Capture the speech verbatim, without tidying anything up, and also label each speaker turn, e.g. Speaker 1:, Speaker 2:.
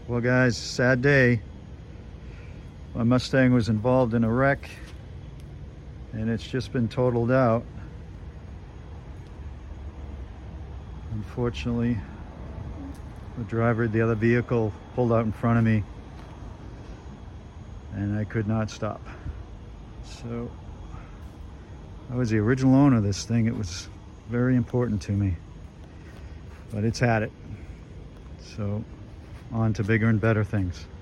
Speaker 1: Well guys, sad day. My Mustang was involved in a wreck and it's just been totaled out. Unfortunately, the driver of the other vehicle pulled out in front of me and I could not stop. So I was the original owner of this thing. It was very important to me, but it's had it. So on to bigger and better things.